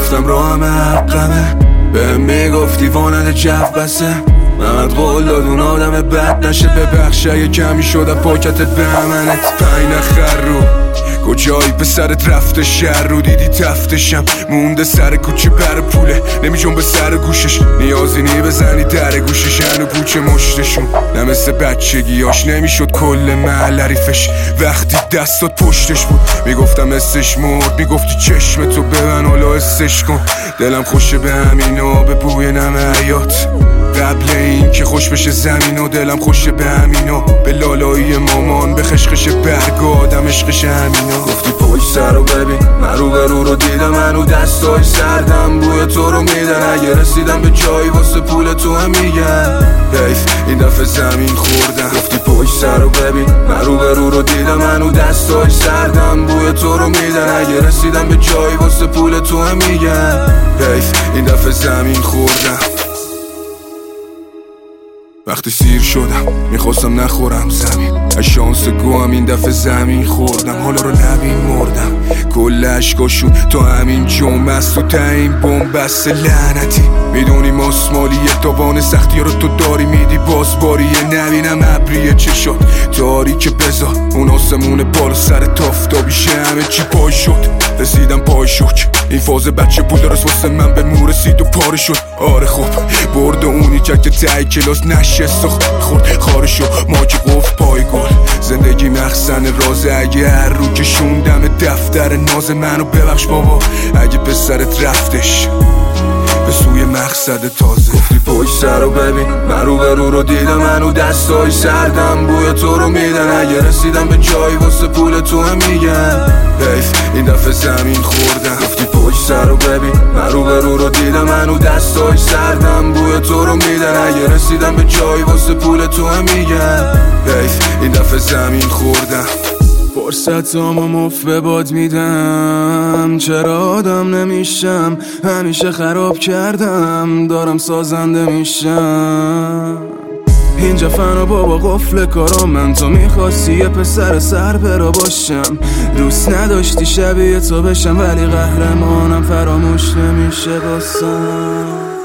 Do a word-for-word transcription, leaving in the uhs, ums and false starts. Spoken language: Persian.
گفتم راهم حقمه، بهم میگفتی وانت جف بسه. محمد قول داد اون آدم بد نشه، ببخش اگه کمی شده پاکتت به امنت. پنج نخر رو کجایی پسرت رفته شهر رو، دیدی تفتشم مونده سر کوچه بر پوله، نمیجون به سر گوشش نیازی نی بزنی در گوشش. هنو پوچه مشتشون نه مثل بچگیاش نمیشد کل محل عریفش، وقتی دستات پشتش بود میگفتم استش مرد، میگفتی چشم تو ببن حالا استش کن. دلم خوشه به همینا، به بوی نم حیات قبل این که خوش بشه زمین و دلم خوشه به همینا، به لالایی مامان به خشخش برگ آدم عشقش همینا. گفتی پشت سر رو ببین من رو به رو رو دیدم، منو دستای سردم بوی تو رو میدن، اگه رسیدم به جایی واسه پول تو هم میگن حیف این دفعه زمین خوردم. گفتی پشت سر رو ببین من رو به رو رو دیدم، منو دستای سردم بوی تو رو میدن، اگه رسیدم به جایی واسه پول تو هم میگن حیف این دفعه زمین خوردم. وقتی سیر شدم میخواستم نخورم زمین، از شانس گوهم این دفعه زمین خوردم. حالا رو نبین مردم کل عشقاشون تا همین جمعه است و تا این بومبست لعنتی. میدونی ماسمالیه تابان سختی رو تو داری میدی باز باریه، نبینم ابریه چشات داری که بذار اون آسمون بالا سر تافتابیشه همه چی پای شد. رسیدم پای شک این فاز بچه بود درست واسه من به مو رسید و پاره شد. آره خوب برد اونی که که تای کلاس نشست و خورد خارشو ما که قفل پای گل. زندگی مخزن رازه اگه هر رو که شوندم دفتر ناز منو ببخش بابا اگه پسرت رفتش به سوی مقصد تازه. گفتی پشت سر رو ببین من رو به رو رو دیدم، منو دستای سردم بوی تو رو میدن، اگه رسیدم به جایی واسه پول تو هم میگن حیف این دفعه زمین خوردم. گفتی پشت سر رو ببین من رو به رو رو دیدم، منو دستای سردم بوی تو رو میدن، اگه رسیدم به جایی واسه پول تو هم میگن حیف این دفعه زمین خوردم. فرصتامو مفت به باد میدم، چرا آدم نمیشم همیشه خراب کردم دارم سازنده میشم. اینجا فنا بابا قفل کارام من، تو میخواستی یه پسر سر پرا باشم، دوست نداشتی شبیه تو بشم ولی قهرمانم فراموش نمیشه باسم.